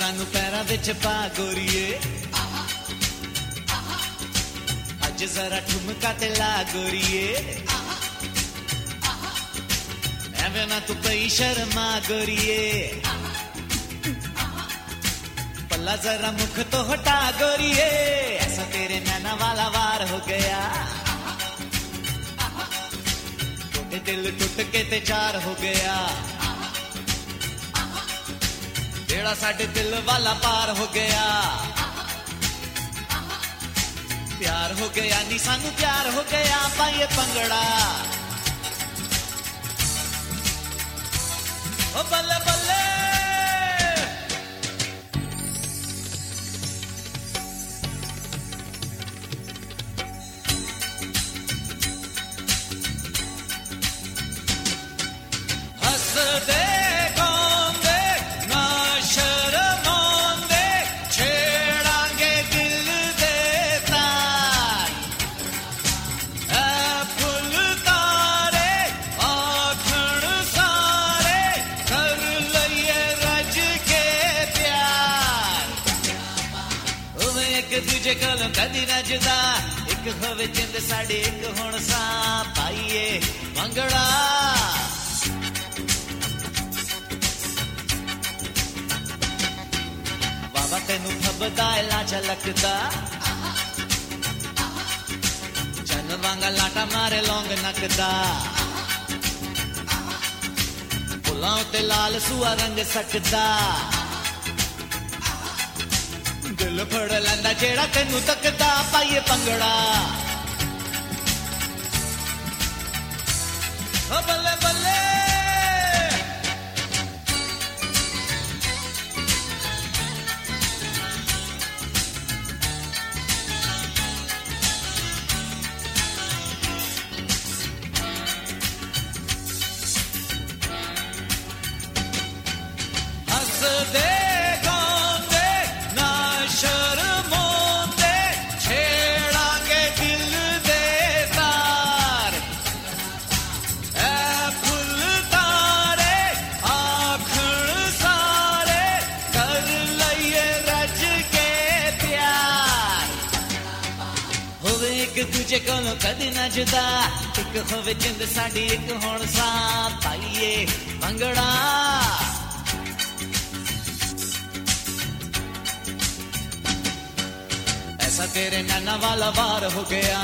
सानू पैरां विच पा गोरीए अज जरा ठुमका ते ला गोरीए एवें ना तू पई शर्मा गोरीए पल्ला जरा मुख तो हटा गोरीए ऐसा तेरे नैना वाला वार हो गया तोटे दिल टुट के ते चार हो गया जेड़ा साडे दिल वाला पार हो गया प्यार हो गया नी सानू प्यार हो गया पाइए पंगड़ा ओ बल्ले बल्ले हंस दे दूजे कोलों कदी ना जुदा एक होवे जिंद साडी एक हुण सा पाइए मंगड़ा बाबा तेनू फबदा ला झलकदा चन वांगा लाटा मारे लौंग नकदा फुलां ते लाल सुआ रंग सकदा दिल फड़ लैंदा जेड़ा तेनू तकदा पाइए पंगड़ा ओ बल्ले बल्ले हंस दे एक दूजे कोलों कदी ना जुदा एक होवे जिंद साडी एक हुण सा पाइए पंगड़ा ऐसा तेरे नैना वाला वार हो गया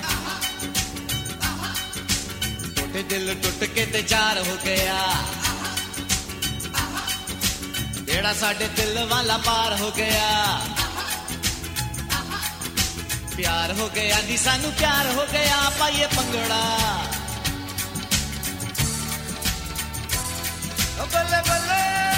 टूटे दिल टुट के ते चार हो गया जेड़ा साडे दिल वाला पार हो गया प्यार हो गया नी सानू प्यार हो गया पाइए पंगड़ा ओ बल्ले बल्ले